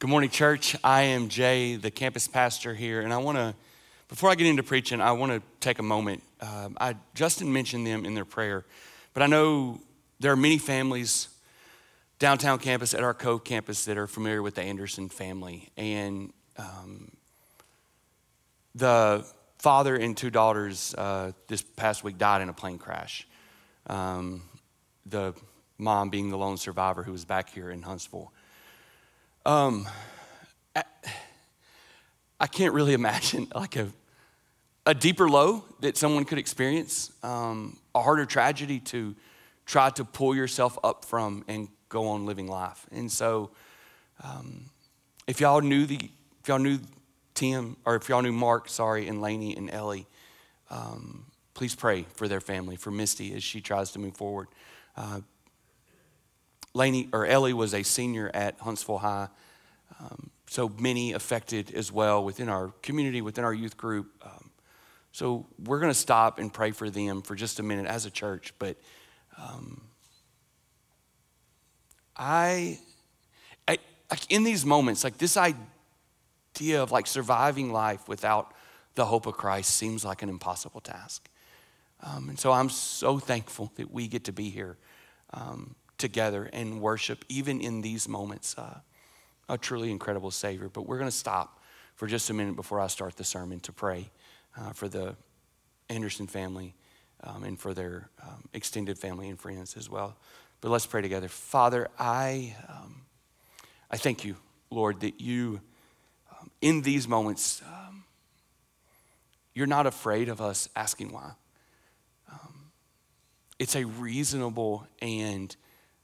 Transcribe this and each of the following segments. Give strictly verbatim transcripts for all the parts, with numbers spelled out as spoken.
Good morning, church. I am Jay, the campus pastor here, and I want to, before I get into preaching, I want to take a moment. Um, I Justin mentioned them in their prayer, but I know there are many families downtown campus at our Cove campus that are familiar with the Anderson family, and um, the father and two daughters uh, this past week died in a plane crash. Um, the mom being the lone survivor who was back here in Huntsville. Um, I, I can't really imagine like a a deeper low that someone could experience, um, a harder tragedy to try to pull yourself up from and go on living life. And so, um, if y'all knew the, if y'all knew Tim, or if y'all knew Mark, sorry, and Lainey and Ellie, um, please pray for their family, for Misty as she tries to move forward. Uh, Lainey or Ellie was a senior at Huntsville High, um, so many affected as well within our community, within our youth group. Um, so we're going to stop and pray for them for just a minute as a church. But um, I, I, like in these moments, like this idea of like surviving life without the hope of Christ seems like an impossible task. Um, and so I'm so thankful that we get to be here. Um, together and worship, even in these moments, uh, a truly incredible Savior. But we're going to stop for just a minute before I start the sermon to pray uh, for the Anderson family um, and for their um, extended family and friends as well. But let's pray together. Father, I um, I thank you, Lord, that you, um, in these moments, um, you're not afraid of us asking why. Um, it's a reasonable and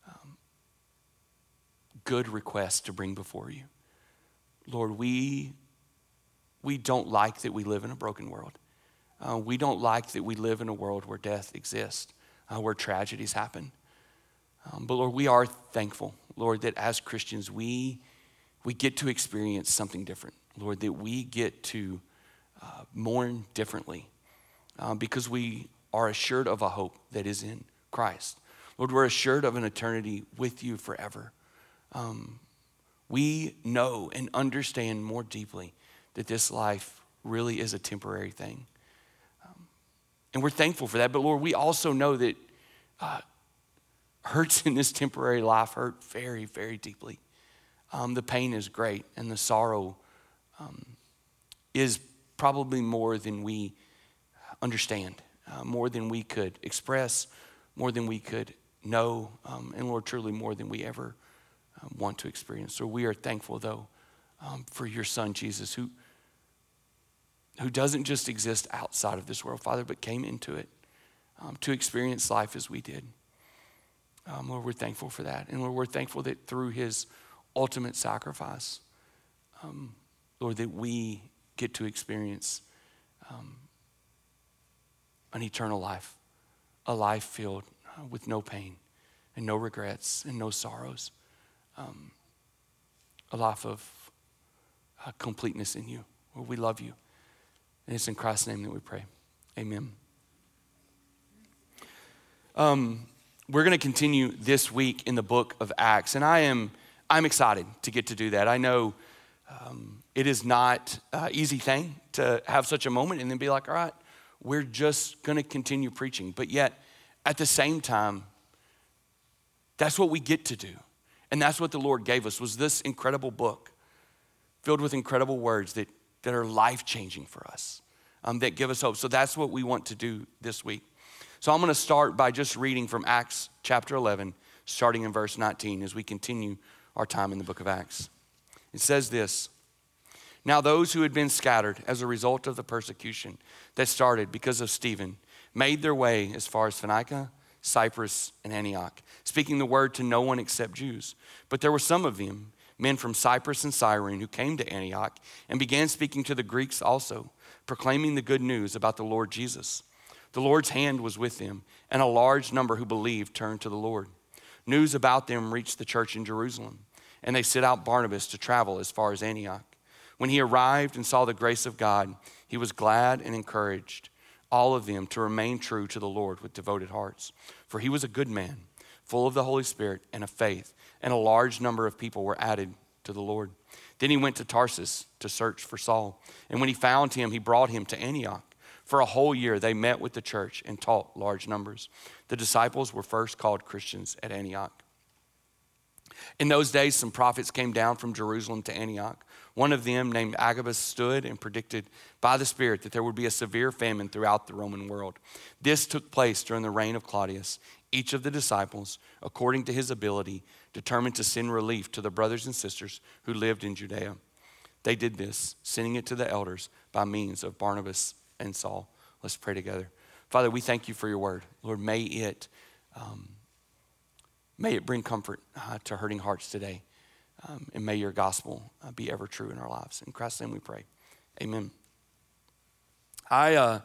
good request to bring before you. Lord, we we don't like that we live in a broken world. Uh, we don't like that we live in a world where death exists, uh, where tragedies happen. Um, but Lord, we are thankful, Lord, that as Christians, we we get to experience something different. Lord, that we get to uh, mourn differently uh, because we are assured of a hope that is in Christ. Lord, we're assured of an eternity with you forever. Um, we know and understand more deeply that this life really is a temporary thing. Um, and we're thankful for that. But Lord, we also know that uh, hurts in this temporary life hurt very, very deeply. Um, the pain is great and the sorrow um, is probably more than we understand, uh, more than we could express, more than we could know, um, and Lord, truly more than we ever Um, want to experience. So we are thankful, though, um, for your son, Jesus, who, who doesn't just exist outside of this world, Father, but came into it um, to experience life as we did. Um, Lord, we're thankful for that. And Lord, we're thankful that through his ultimate sacrifice, um, Lord, that we get to experience um, an eternal life, a life filled uh, with no pain and no regrets and no sorrows. Um, a life of uh, completeness in you. Well, we love you. And it's in Christ's name that we pray. Amen. Um, we're going to continue this week in the book of Acts. And I am I'm excited to get to do that. I know um, it is not an easy thing to have such a moment and then be like, all right, we're just going to continue preaching. But yet, at the same time, that's what we get to do. And that's what the Lord gave us, was this incredible book filled with incredible words that, that are life-changing for us, um, that give us hope. So that's what we want to do this week. So I'm going to start by just reading from Acts chapter eleven, starting in verse nineteen as we continue our time in the book of Acts. It says this: Now those who had been scattered as a result of the persecution that started because of Stephen made their way as far as Phoenicia, Cyprus, and Antioch, speaking the word to no one except Jews. But there were some of them, men from Cyprus and Cyrene, who came to Antioch and began speaking to the Greeks also, proclaiming the good news about the Lord Jesus. The Lord's hand was with them, and a large number who believed turned to the Lord. News about them reached the church in Jerusalem, and they sent out Barnabas to travel as far as Antioch. When he arrived and saw the grace of God, he was glad and encouraged all of them to remain true to the Lord with devoted hearts. For he was a good man, full of the Holy Spirit and of faith, and a large number of people were added to the Lord. Then he went to Tarsus to search for Saul. And when he found him, he brought him to Antioch. For a whole year, they met with the church and taught large numbers. The disciples were first called Christians at Antioch. In those days, some prophets came down from Jerusalem to Antioch. One of them, named Agabus, stood and predicted by the Spirit that there would be a severe famine throughout the Roman world. This took place during the reign of Claudius. Each of the disciples, according to his ability, determined to send relief to the brothers and sisters who lived in Judea. They did this, sending it to the elders by means of Barnabas and Saul. Let's pray together. Father, we thank you for your word. Lord, may it, um, may it bring comfort uh, to hurting hearts today. Um, and may your gospel uh, be ever true in our lives. In Christ's name we pray. Amen. I uh,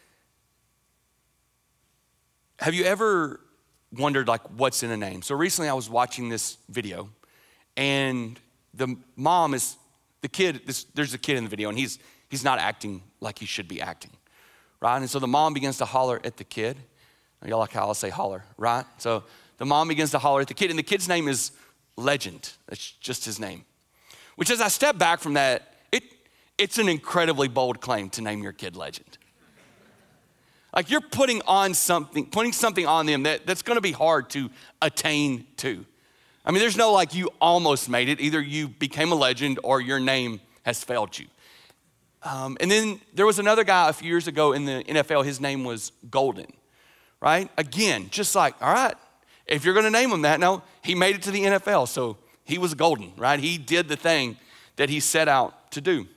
have you ever wondered like what's in a name? So recently I was watching this video, and the mom is the kid. This, there's a kid in the video, and he's he's not acting like he should be acting, right? And so the mom begins to holler at the kid. Y'all like how I'll say holler, right? So the mom begins to holler at the kid, and the kid's name is Legend. That's just his name. Which, as I step back from that, it it's an incredibly bold claim to name your kid Legend. Like you're putting on something, putting something on them that, that's gonna be hard to attain to. I mean, there's no like you almost made it. Either you became a legend or your name has failed you. Um, and then there was another guy a few years ago in the N F L, his name was Golden, right? Again, just like, all right, if you're gonna name him that, no, he made it to the N F L, so he was golden, right? He did the thing that he set out to do.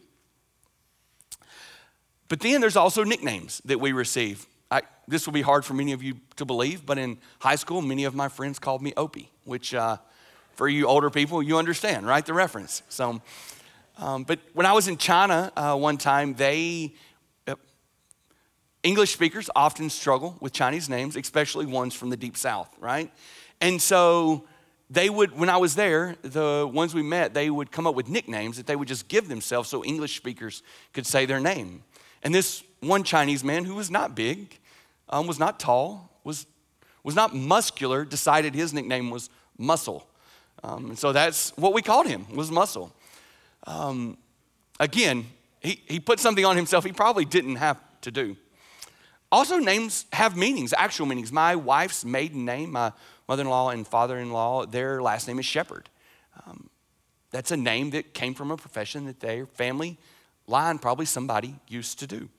But then there's also nicknames that we receive. I, this will be hard for many of you to believe, but in high school, many of my friends called me Opie, which uh, for you older people, you understand, right? The reference. So, um, but when I was in China uh, one time, they, uh, English speakers often struggle with Chinese names, especially ones from the deep south, right? And so they would, when I was there, the ones we met, they would come up with nicknames that they would just give themselves so English speakers could say their name. And this one Chinese man who was not big, um, was not tall, was, was not muscular, decided his nickname was Muscle. Um, and so that's what we called him, was Muscle. Um, again, he, he put something on himself he probably didn't have to do. Also, names have meanings, actual meanings. My wife's maiden name, my mother-in-law and father-in-law, their last name is Shepherd. Um, that's a name that came from a profession that their family line probably somebody used to do.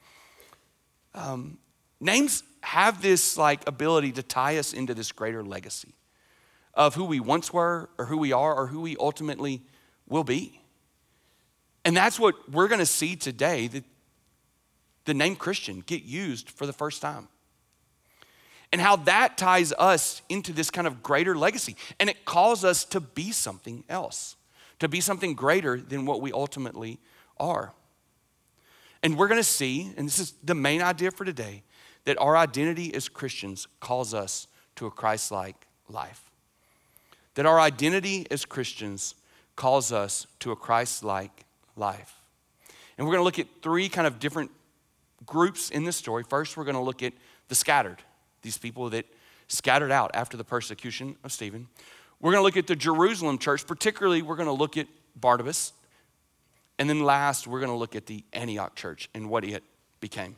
Um, names have this like ability to tie us into this greater legacy of who we once were or who we are or who we ultimately will be. And that's what we're gonna see today, that the name Christian get used for the first time. And how that ties us into this kind of greater legacy. And it calls us to be something else, to be something greater than what we ultimately are. And we're gonna see, and this is the main idea for today, that our identity as Christians calls us to a Christ-like life. That our identity as Christians calls us to a Christ-like life. And we're gonna look at three kind of different groups in this story. First, we're gonna look at the scattered, these people that scattered out after the persecution of Stephen. We're gonna look at the Jerusalem church, particularly we're gonna look at Barnabas. And then last, we're gonna look at the Antioch church and what it became.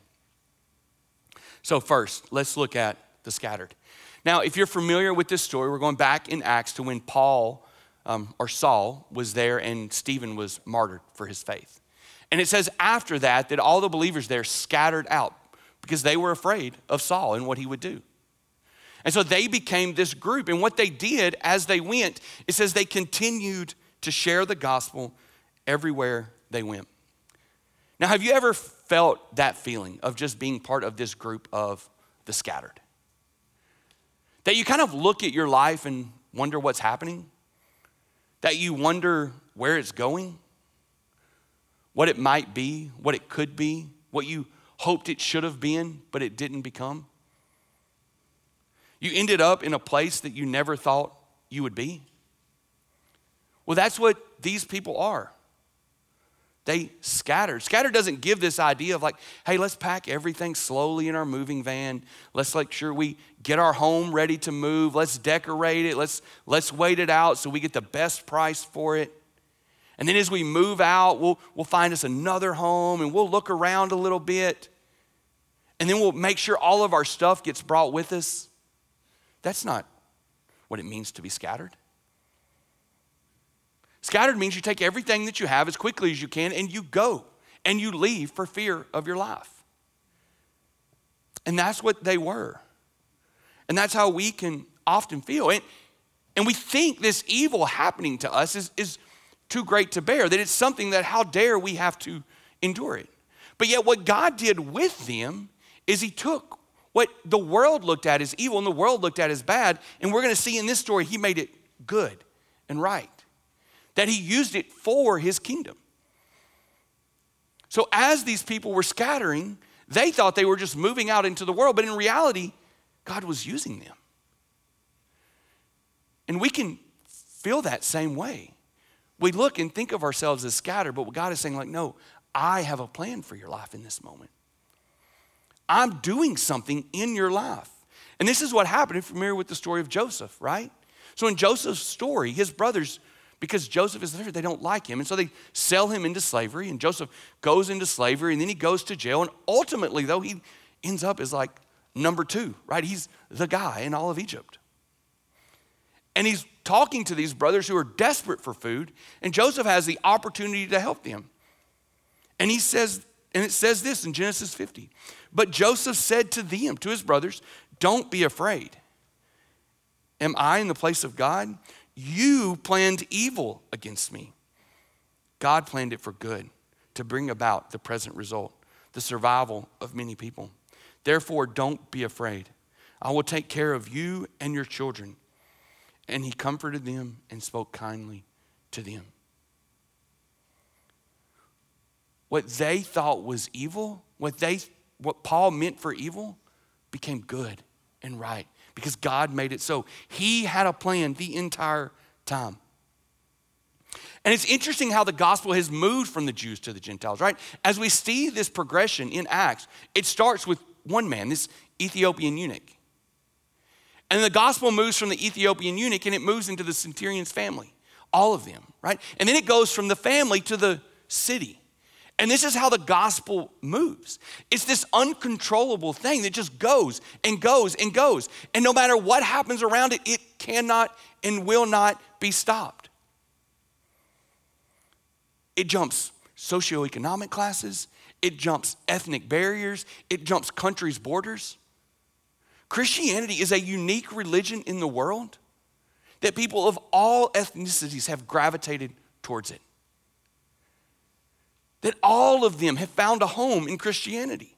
So first, let's look at the scattered. Now, if you're familiar with this story, we're going back in Acts to when Paul, um, or Saul, was there and Stephen was martyred for his faith. And it says after that, that all the believers there scattered out because they were afraid of Saul and what he would do. And so they became this group. And what they did as they went, it says they continued to share the gospel everywhere they went. Now, have you ever felt that feeling of just being part of this group of the scattered? That you kind of look at your life and wonder what's happening? That you wonder where it's going? What it might be, what it could be, what you hoped it should have been, but it didn't become? You ended up in a place that you never thought you would be? Well, that's what these people are. They scattered. Scattered doesn't give this idea of like, hey, let's pack everything slowly in our moving van. Let's make sure we get our home ready to move. Let's decorate it. Let's, let's wait it out so we get the best price for it. And then as we move out, we'll, we'll find us another home and we'll look around a little bit. And then we'll make sure all of our stuff gets brought with us. That's not what it means to be scattered. Scattered means you take everything that you have as quickly as you can and you go and you leave for fear of your life. And that's what they were. And that's how we can often feel. And, and we think this evil happening to us is, is too great to bear, that it's something that how dare we have to endure it. But yet what God did with them is he took what the world looked at as evil and the world looked at as bad, and we're going to see in this story he made it good and right, that he used it for his kingdom. So as these people were scattering, they thought they were just moving out into the world, but in reality, God was using them. And we can feel that same way. We look and think of ourselves as scattered, but God is saying, like, no, I have a plan for your life in this moment. I'm doing something in your life. And this is what happened if you're familiar with the story of Joseph, right? So in Joseph's story, his brothers, because Joseph is the favorite, they don't like him. And so they sell him into slavery. And Joseph goes into slavery and then he goes to jail. And ultimately, though, he ends up as like number two, right? He's the guy in all of Egypt. And he's talking to these brothers who are desperate for food. And Joseph has the opportunity to help them. And he says, and it says this in Genesis fifty. But Joseph said to them, to his brothers, don't be afraid. Am I in the place of God? You planned evil against me. God planned it for good, to bring about the present result, the survival of many people. Therefore, don't be afraid. I will take care of you and your children. And he comforted them and spoke kindly to them. What they thought was evil, what they, what Paul meant for evil, became good and right because God made it so. He had a plan the entire time. And it's interesting how the gospel has moved from the Jews to the Gentiles, right? As we see this progression in Acts, it starts with one man, this Ethiopian eunuch. And the gospel moves from the Ethiopian eunuch and it moves into the centurion's family, all of them, right? And then it goes from the family to the city. And this is how the gospel moves. It's this uncontrollable thing that just goes and goes and goes. And no matter what happens around it, it cannot and will not be stopped. It jumps socioeconomic classes. It jumps ethnic barriers. It jumps countries' borders. Christianity is a unique religion in the world that people of all ethnicities have gravitated towards it. That all of them have found a home in Christianity.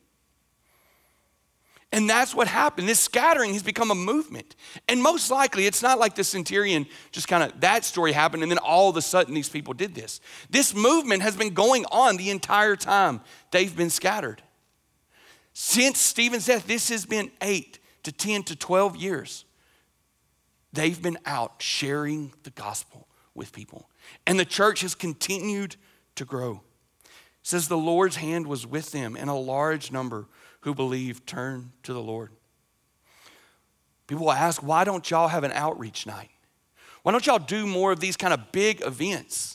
And that's what happened. This scattering has become a movement. And most likely, it's not like the centurion just kind of, that story happened and then all of a sudden these people did this. This movement has been going on the entire time they've been scattered. Since Stephen's death, this has been eight to ten to twelve years. They've been out sharing the gospel with people. And the church has continued to grow. It says the Lord's hand was with them, and a large number who believed turned to the Lord. People will ask, why don't y'all have an outreach night? Why don't y'all do more of these kind of big events?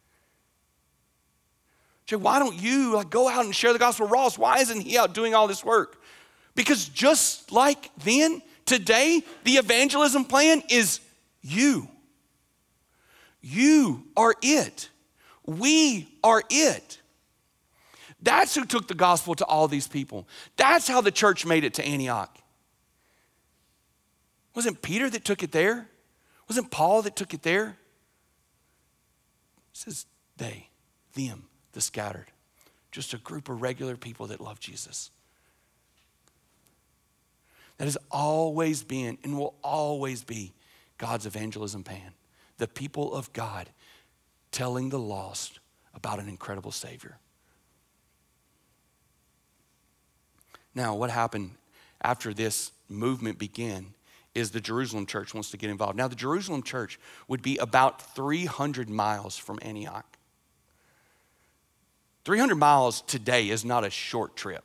Jay, why don't you like go out and share the gospel? Ross, why isn't he out doing all this work? Because just like then, today, the evangelism plan is you. You are it. We are it. That's who took the gospel to all these people. That's how the church made it to Antioch. Wasn't Peter that took it there? Wasn't Paul that took it there? It says they, them, the scattered. Just a group of regular people that love Jesus. That has always been and will always be God's evangelism plan. The people of God telling the lost about an incredible Savior. Now, what happened after this movement began is the Jerusalem church wants to get involved. Now, the Jerusalem church would be about three hundred miles from Antioch. three hundred miles today is not a short trip.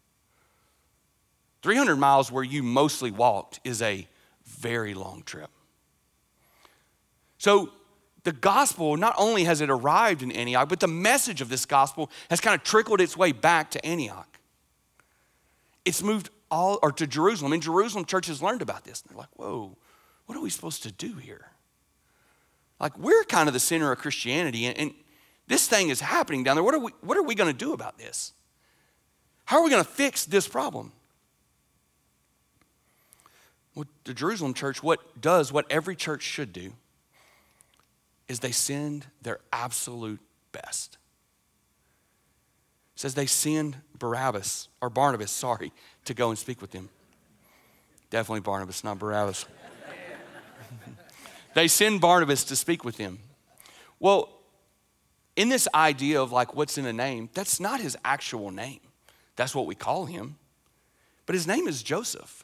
three hundred miles where you mostly walked is a very long trip. So the gospel, not only has it arrived in Antioch, but the message of this gospel has kind of trickled its way back to Antioch. It's moved all, or to Jerusalem. In Jerusalem, churches learned about this. And they're like, whoa, what are we supposed to do here? Like, we're kind of the center of Christianity, and, and this thing is happening down there. What are we, what are we going to do about this? How are we going to fix this problem? Well, the Jerusalem church, what does what every church should do, is they send their absolute best. It says they send Barabbas, or Barnabas, sorry, to go and speak with them. Definitely Barnabas, not Barabbas. They send Barnabas to speak with them. Well, in this idea of like what's in a name, that's not his actual name. That's what we call him. But his name is Joseph.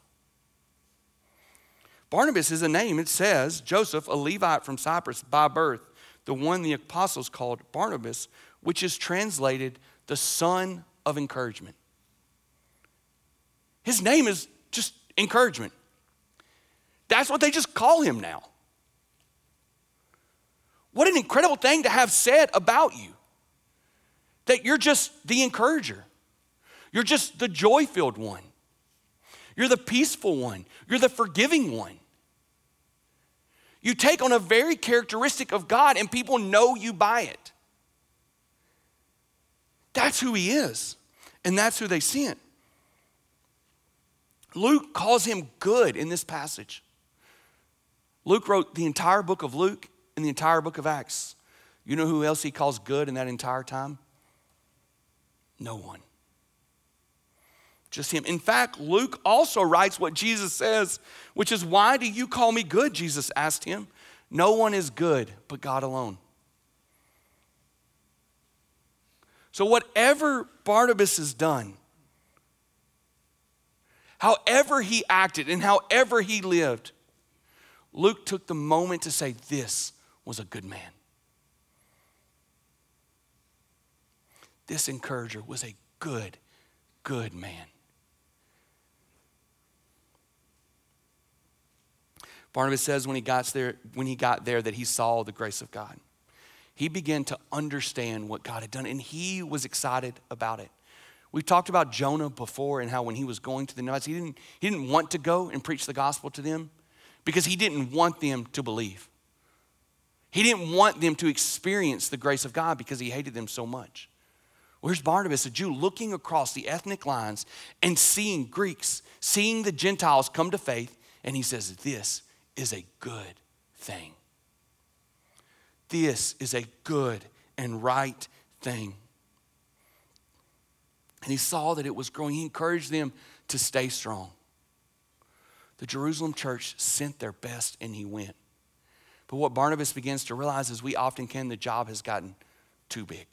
Barnabas is a name. It says Joseph, a Levite from Cyprus by birth, the one the apostles called Barnabas, which is translated the son of encouragement. His name is just encouragement. That's what they just call him now. What an incredible thing to have said about you. That you're just the encourager. You're just the joy-filled one. You're the peaceful one. You're the forgiving one. You take on a very characteristic of God and people know you by it. That's who he is. And that's who they sent. Luke calls him good in this passage. Luke wrote the entire book of Luke and the entire book of Acts. You know who else he calls good in that entire time? No one. Just him. In fact, Luke also writes what Jesus says, which is, why do you call me good? Jesus asked him. No one is good but God alone. So whatever Barnabas has done, however he acted and however he lived, Luke took the moment to say this was a good man. This encourager was a good, good man. Barnabas says when he got there, when he got there that he saw the grace of God. He began to understand what God had done, and he was excited about it. We talked about Jonah before and how when he was going to the Ninevites, he didn't, he didn't want to go and preach the gospel to them because he didn't want them to believe. He didn't want them to experience the grace of God because he hated them so much. Where's Barnabas, a Jew, looking across the ethnic lines and seeing Greeks, seeing the Gentiles come to faith, and he says, this is a good thing. This is a good and right thing. And he saw that it was growing. He encouraged them to stay strong. The Jerusalem church sent their best and he went. But what Barnabas begins to realize is we often can, the job has gotten too big.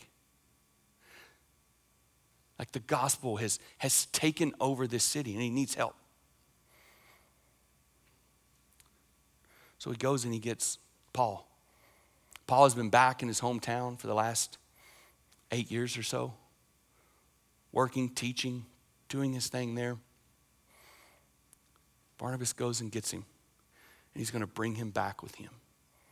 Like the gospel has, has taken over this city and he needs help. So he goes and he gets Paul. Paul has been back in his hometown for the last eight years or so, working, teaching, doing his thing there. Barnabas goes and gets him, and he's going to bring him back with him.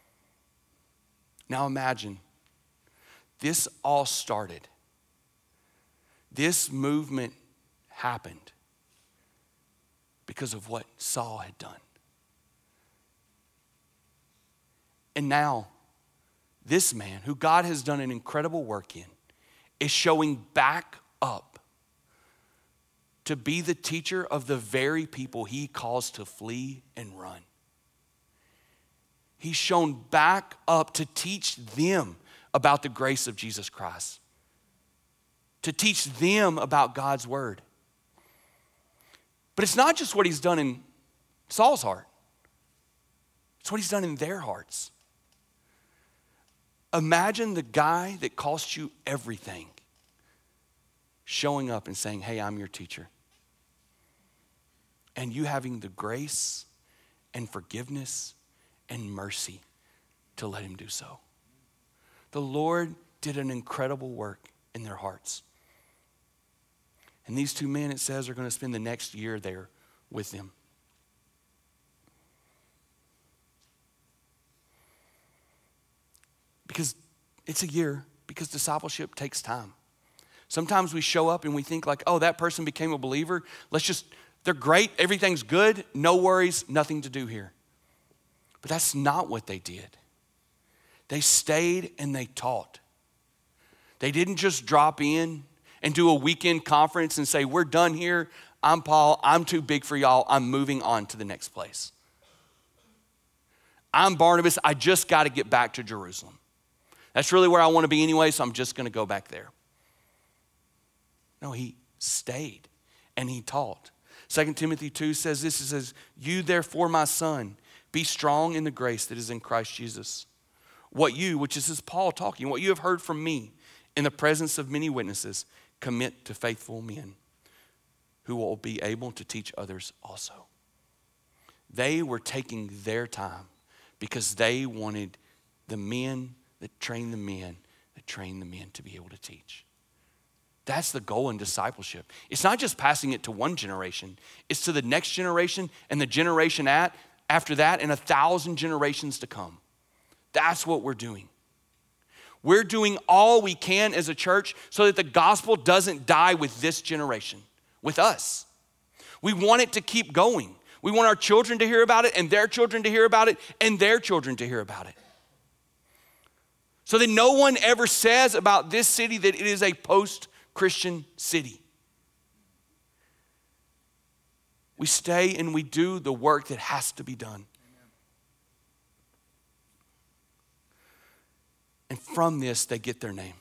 Now imagine, this all started. This movement happened because of what Saul had done. And now, this man, who God has done an incredible work in, is showing back up to be the teacher of the very people he calls to flee and run. He's shown back up to teach them about the grace of Jesus Christ, to teach them about God's word. But it's not just what he's done in Saul's heart. It's what he's done in their hearts. Imagine the guy that cost you everything showing up and saying, hey, I'm your teacher. And you having the grace and forgiveness and mercy to let him do so. The Lord did an incredible work in their hearts. And these two men, it says, are going to spend the next year there with them. because it's a year, because discipleship takes time. Sometimes we show up and we think like, oh, that person became a believer. Let's just, they're great, everything's good, no worries, nothing to do here. But that's not what they did. They stayed and they taught. They didn't just drop in and do a weekend conference and say, we're done here. I'm Paul, I'm too big for y'all, I'm moving on to the next place. I'm Barnabas, I just got to get back to Jerusalem. That's really where I want to be anyway, so I'm just going to go back there. No, he stayed and he taught. Second Timothy two says this, it says, you therefore, my son, be strong in the grace that is in Christ Jesus. What you, which is this Paul talking, what you have heard from me in the presence of many witnesses, commit to faithful men who will be able to teach others also. They were taking their time because they wanted the men that train the men that train the men to be able to teach. That's the goal in discipleship. It's not just passing it to one generation. It's to the next generation and the generation at, after that and a thousand generations to come. That's what we're doing. We're doing all we can as a church so that the gospel doesn't die with this generation, with us. We want it to keep going. We want our children to hear about it and their children to hear about it and their children to hear about it. So that no one ever says about this city that it is a post-Christian city. We stay and we do the work that has to be done. And from this, they get their name.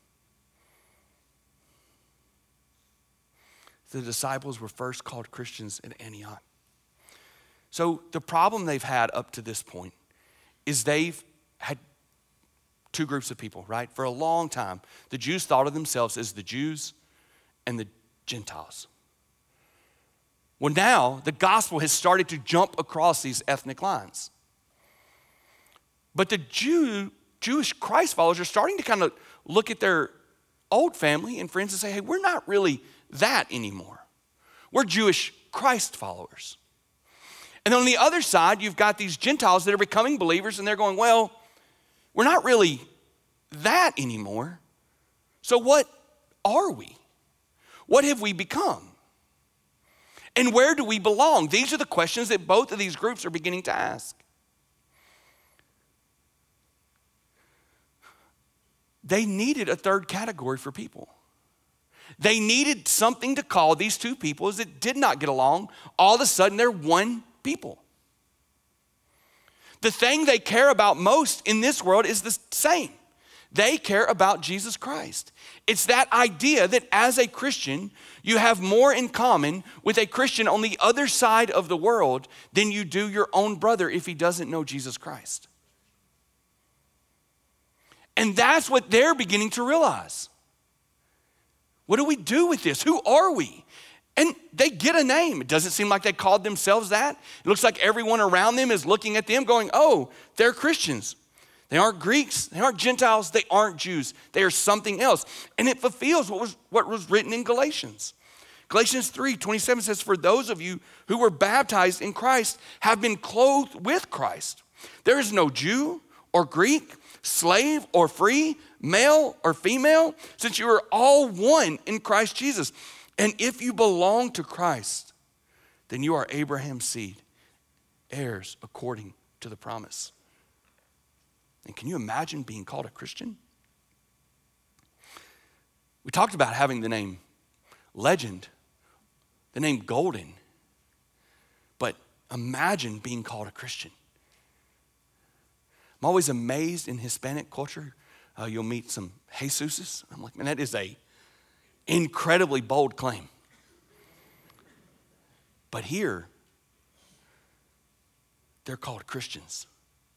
The disciples were first called Christians at Antioch. So the problem they've had up to this point is they've had two groups of people, right? For a long time, the Jews thought of themselves as the Jews and the Gentiles. Well, now the gospel has started to jump across these ethnic lines. But the Jew, Jewish Christ followers are starting to kind of look at their old family and friends and say, hey, we're not really that anymore. We're Jewish Christ followers. And then on the other side, you've got these Gentiles that are becoming believers and they're going, well, we're not really that anymore. So what are we? What have we become? And where do we belong? These are the questions that both of these groups are beginning to ask. They needed a third category for people. They needed something to call these two peoples that did not get along. All of a sudden, they're one people. The thing they care about most in this world is the same. They care about Jesus Christ. It's that idea that as a Christian, you have more in common with a Christian on the other side of the world than you do your own brother if he doesn't know Jesus Christ. And that's what they're beginning to realize. What do we do with this? Who are we? And they get a name. It doesn't seem like they called themselves that. It looks like everyone around them is looking at them going, oh, they're Christians. They aren't Greeks. They aren't Gentiles. They aren't Jews. They are something else. And it fulfills what was, what was written in Galatians. Galatians three twenty-seven says, for those of you who were baptized in Christ have been clothed with Christ. There is no Jew or Greek, slave or free, male or female, since you are all one in Christ Jesus. And if you belong to Christ, then you are Abraham's seed, heirs according to the promise. And can you imagine being called a Christian? We talked about having the name Legend, the name Golden, but imagine being called a Christian. I'm always amazed in Hispanic culture. Uh, you'll meet some Jesuses. I'm like, man, that is a incredibly bold claim. But here, they're called Christians.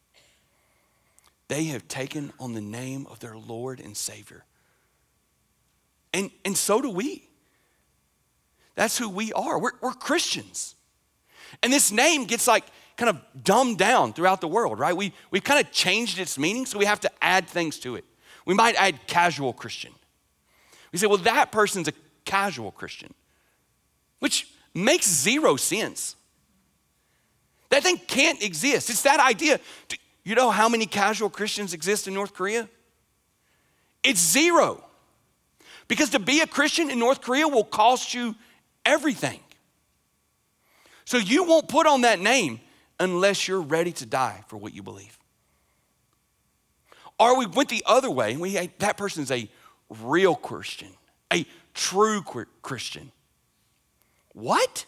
They have taken on the name of their Lord and Savior. And, and so do we. That's who we are. We're, we're Christians. And this name gets like kind of dumbed down throughout the world, right? We, we've kind of changed its meaning, so we have to add things to it. We might add casual Christian. We say, well, that person's a casual Christian, which makes zero sense. That thing can't exist. It's that idea. You know how many casual Christians exist in North Korea? It's zero. Because to be a Christian in North Korea will cost you everything. So you won't put on that name unless you're ready to die for what you believe. Or we went the other way, and we that person is a real Christian, a true Christian. What?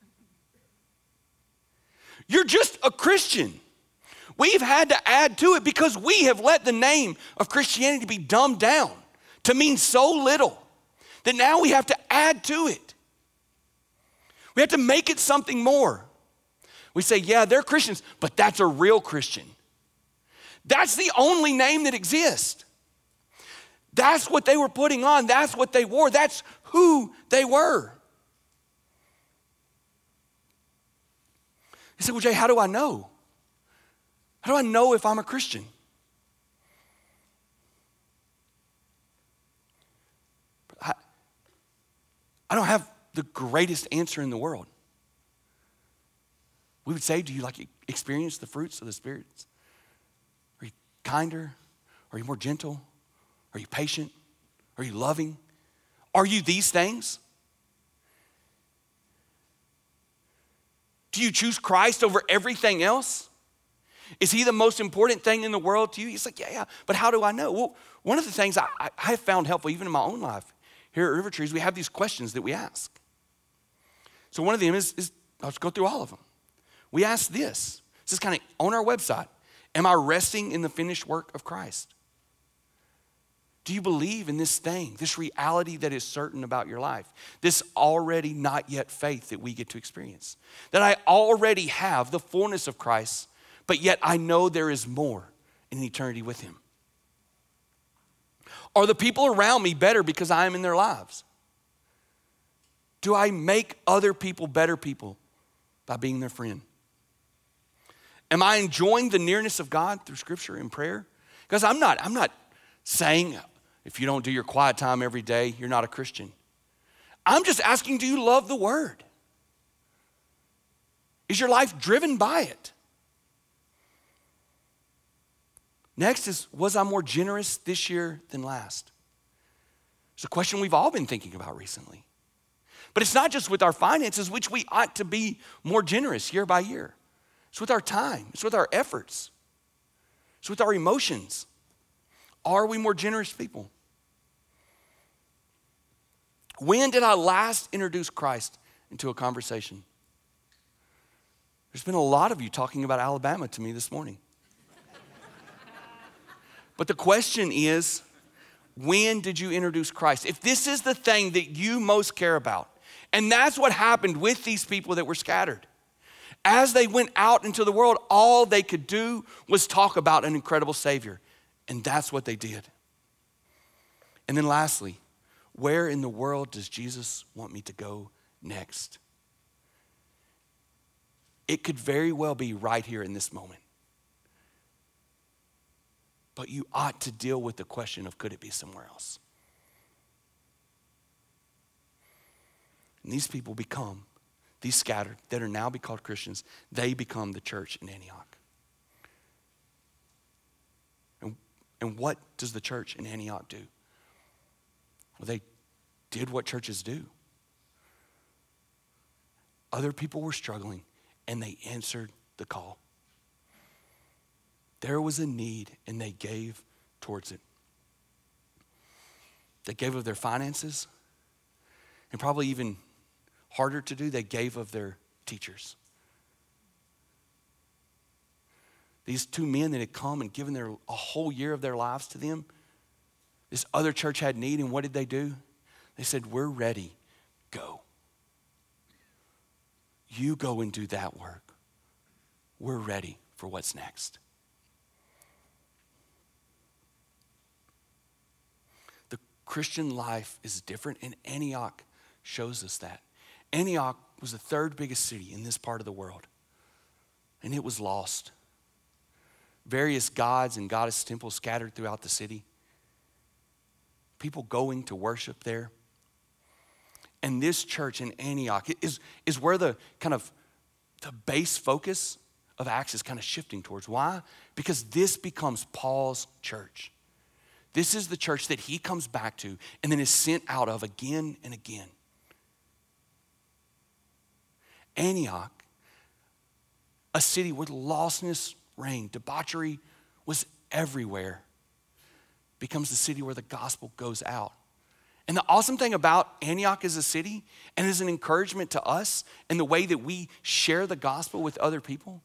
You're just a Christian. We've had to add to it because we have let the name of Christianity be dumbed down to mean so little that now we have to add to it. We have to make it something more. We say, yeah, they're Christians, but that's a real Christian. That's the only name that exists. That's what they were putting on. That's what they wore. That's who they were. You say, well, Jay, how do I know? How do I know if I'm a Christian? I, I don't have the greatest answer in the world. We would say, do you like experience the fruits of the spirits? Are you kinder? Are you more gentle? Are you patient? Are you loving? Are you these things? Do you choose Christ over everything else? Is he the most important thing in the world to you? He's like, yeah, yeah, but how do I know? Well, one of the things I, I have found helpful, even in my own life, here at River Trees, we have these questions that we ask. So one of them is, is I'll just go through all of them. We ask this. This is kind of on our website. Am I resting in the finished work of Christ? Do you believe in this thing, this reality that is certain about your life, this already not yet faith that we get to experience? That I already have the fullness of Christ, but yet I know there is more in eternity with him. Are the people around me better because I am in their lives? Do I make other people better people by being their friend? Am I enjoying the nearness of God through scripture and prayer? Because I'm not, I'm not saying if you don't do your quiet time every day, you're not a Christian. I'm just asking, do you love the word? Is your life driven by it? Next is, was I more generous this year than last? It's a question we've all been thinking about recently. But it's not just with our finances, which we ought to be more generous year by year. It's with our time. It's with our efforts. It's with our emotions. Are we more generous people? When did I last introduce Christ into a conversation? There's been a lot of you talking about Alabama to me this morning. But the question is, when did you introduce Christ? If this is the thing that you most care about, and that's what happened with these people that were scattered. As they went out into the world, all they could do was talk about an incredible Savior. And that's what they did. And then lastly, where in the world does Jesus want me to go next? It could very well be right here in this moment. But you ought to deal with the question of, could it be somewhere else? And these people become, these scattered that are now be called Christians, they become the church in Antioch. And, and what does the church in Antioch do? Well, they did what churches do. Other people were struggling, and they answered the call. There was a need, and they gave towards it. They gave of their finances, and probably even harder to do, they gave of their teachers. These two men that had come and given their a whole year of their lives to them, this other church had need, and what did they do? They said, we're ready, go. You go and do that work. We're ready for what's next. The Christian life is different, and Antioch shows us that. Antioch was the third biggest city in this part of the world, and it was lost. Various gods and goddess temples scattered throughout the city. People going to worship there. And this church in Antioch is, is where the kind of the base focus of Acts is kind of shifting towards. Why? Because this becomes Paul's church. This is the church that he comes back to and then is sent out of again and again. Antioch, a city where lostness reigned, debauchery was everywhere, becomes the city where the gospel goes out. And the awesome thing about Antioch as a city and as an encouragement to us in the way that we share the gospel with other people,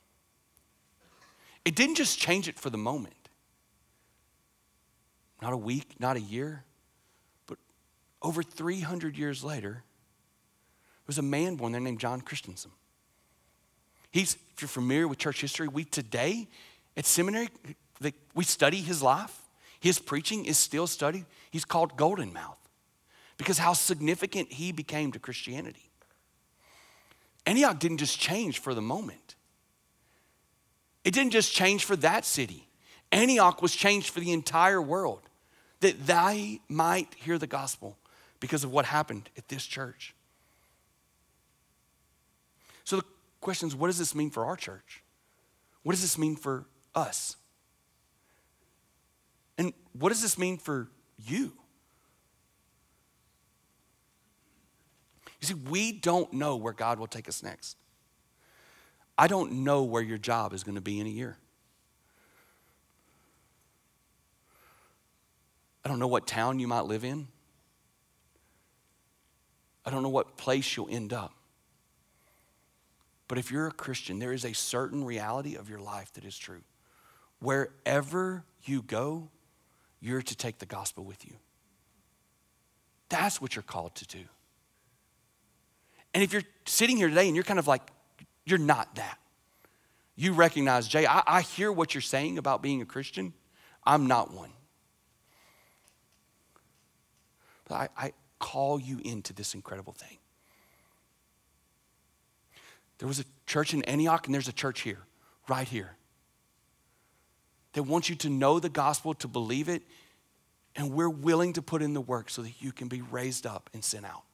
it didn't just change it for the moment. Not a week, not a year, but over three hundred years later, there was a man born there named John Christensen. He's, if you're familiar with church history, we today at seminary, we study his life. His preaching is still studied. He's called Golden Mouth because how significant he became to Christianity. Antioch didn't just change for the moment. It didn't just change for that city. Antioch was changed for the entire world, that they might hear the gospel because of what happened at this church. So the question is, what does this mean for our church? What does this mean for us? And what does this mean for you? You see, we don't know where God will take us next. I don't know where your job is going to be in a year. I don't know what town you might live in. I don't know what place you'll end up. But if you're a Christian, there is a certain reality of your life that is true. Wherever you go, you're to take the gospel with you. That's what you're called to do. And if you're sitting here today and you're kind of like, you're not that. You recognize, Jay, I, I hear what you're saying about being a Christian. I'm not one. But I, I call you into this incredible thing. There was a church in Antioch and there's a church here, right here. They want you to know the gospel, to believe it, and we're willing to put in the work so that you can be raised up and sent out.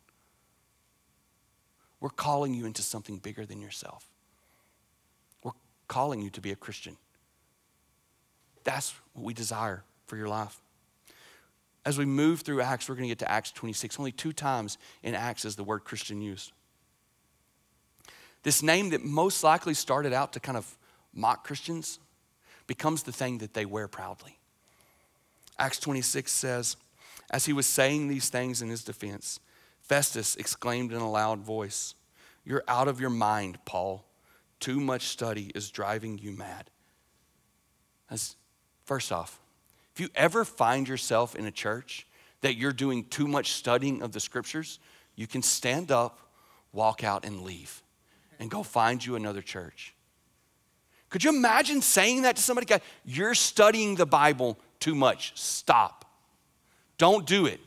We're calling you into something bigger than yourself. We're calling you to be a Christian. That's what we desire for your life. As we move through Acts, we're going to get to Acts twenty-six. Only two times in Acts is the word Christian used. This name that most likely started out to kind of mock Christians becomes the thing that they wear proudly. Acts twenty-six says, as he was saying these things in his defense, Festus exclaimed in a loud voice, "You're out of your mind, Paul. Too much study is driving you mad." As, first off, if you ever find yourself in a church that you're doing too much studying of the scriptures, you can stand up, walk out, and leave, and go find you another church. Could you imagine saying that to somebody? God, you're studying the Bible too much. Stop. Don't do it.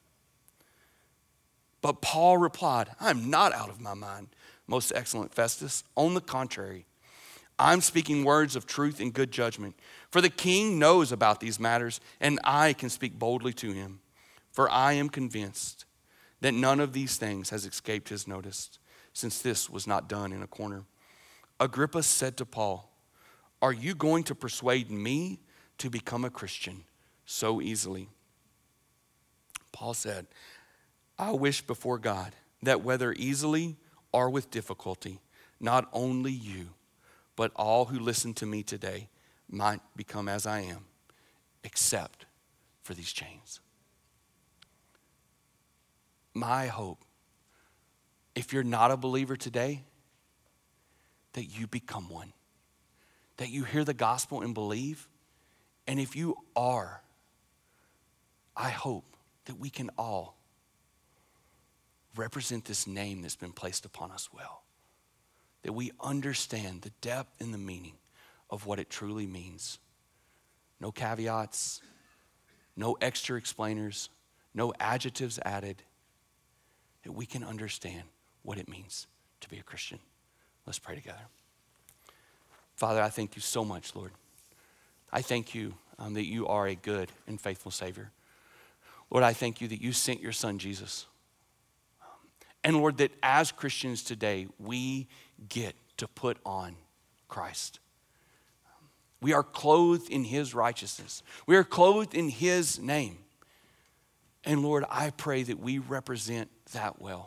But Paul replied, I'm not out of my mind, most excellent Festus. On the contrary, I'm speaking words of truth and good judgment. For the king knows about these matters, and I can speak boldly to him. For I am convinced that none of these things has escaped his notice, since this was not done in a corner. Agrippa said to Paul, are you going to persuade me to become a Christian so easily? Paul said, I wish before God that whether easily or with difficulty, not only you, but all who listen to me today might become as I am, except for these chains. My hope, if you're not a believer today, that you become one. That you hear the gospel and believe. And if you are, I hope that we can all represent this name that's been placed upon us well. That we understand the depth and the meaning of what it truly means. No caveats, no extra explainers, no adjectives added. That we can understand what it means to be a Christian. Let's pray together. Father, I thank you so much, Lord. I thank you um, that you are a good and faithful Savior. Lord, I thank you that you sent your son, Jesus. Um, and Lord, that as Christians today, we get to put on Christ. We are clothed in his righteousness. We are clothed in his name. And Lord, I pray that we represent that well.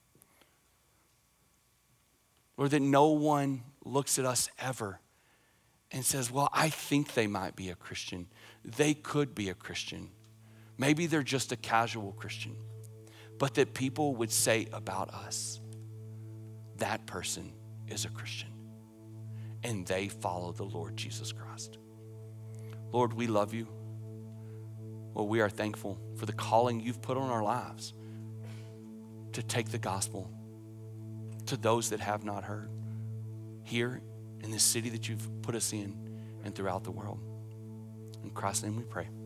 Lord, that no one looks at us ever and says, well, I think they might be a Christian. They could be a Christian. Maybe they're just a casual Christian. But that people would say about us, that person is a Christian. And they follow the Lord Jesus Christ. Lord, we love you. Well, we are thankful for the calling you've put on our lives to take the gospel to those that have not heard here in this city that you've put us in and throughout the world. In Christ's name we pray.